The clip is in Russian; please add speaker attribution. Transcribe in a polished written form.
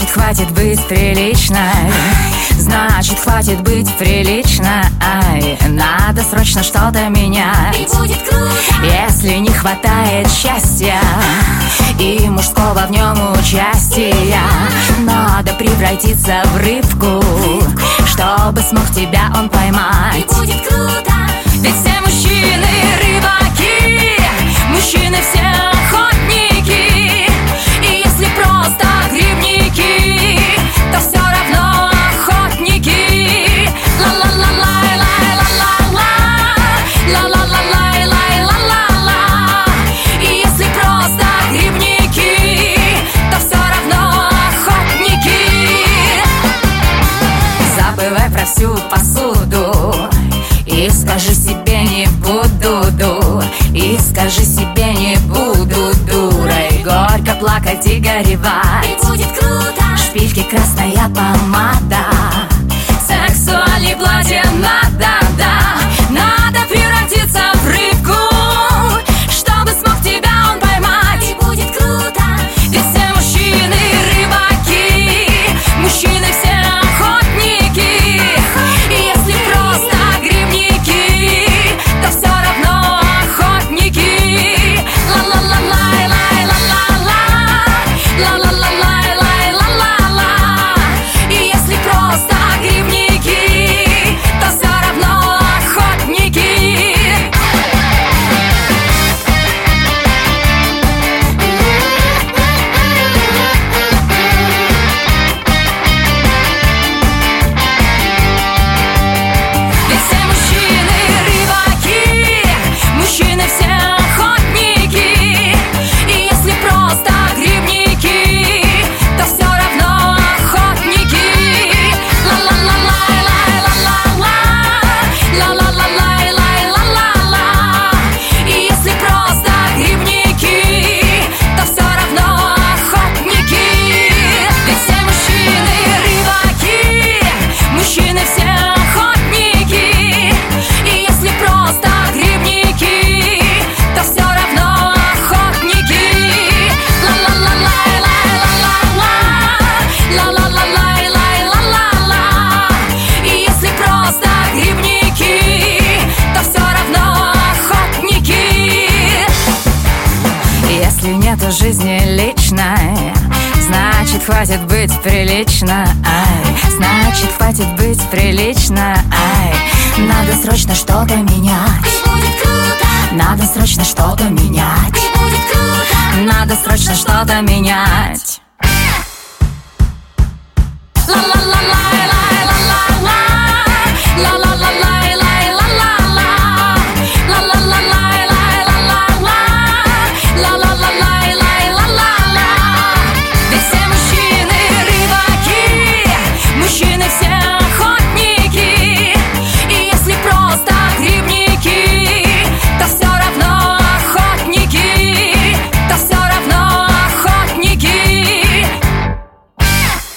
Speaker 1: Значит, хватит быть приличной. Значит, хватит быть приличной. Надо срочно что-то менять.
Speaker 2: И будет круто,
Speaker 1: если не хватает счастья и мужского в нем участия. Надо превратиться в рыбку, чтобы смог тебя он поймать.
Speaker 2: и будет круто.
Speaker 1: Ведь все мужчины рыбаки, мужчины все охотники. И если просто грибники, то все равно охотники. Ла-ла-ла-лай-лай-ла-ла-ла, ла-ла-ла-лай-лай-ла-ла-ла. И если просто грибники, то все равно охотники. Забывай про всю посуду и скажи себе не буду, и скажи себе не буду дурой. Горько плакать и горевать.
Speaker 2: И будет круто,
Speaker 1: Шпильки, красная помада, сексуальное платье надо, да. Надо превратиться в рыбку, чтобы смог тебя он поймать.
Speaker 2: и будет круто.
Speaker 1: Ведь все мужчины рыбаки, мужчины все охотники. И если просто грибники, то все равно охотники. Ла-ла-ла-лай-лай-ла-ла-ла, ла-ла-ла-лай-лай-ла-ла-ла. И если просто грибники, то все равно охотники. Ведь все мужчины рыбаки, мужчины все охотники. И если просто грибники, то все равно охотники. Ла-ла-ла-лай-лай-ла-ла-ла, ла-ла-ла-лай-лай-ла-ла-ла. И если просто грибники, то все равно охотники. Ведь все мужчины рыбаки, мужчины все охотники. И если просто грибники, то все равно охотники. Ла-ла-ла-лай-лай-ла-ла-ла, ла-ла-ла-лай-лай-ла-ла-ла. И если просто грибники, то все равно охотники. Если нету жизни личной, значит, хватит быть прилично. Значит, хватит быть прилично. Надо срочно что-то менять.
Speaker 2: И будет круто,
Speaker 1: Надо срочно что-то менять.
Speaker 2: и будет круто.
Speaker 1: Надо срочно что-то менять. Ла-ла-ла.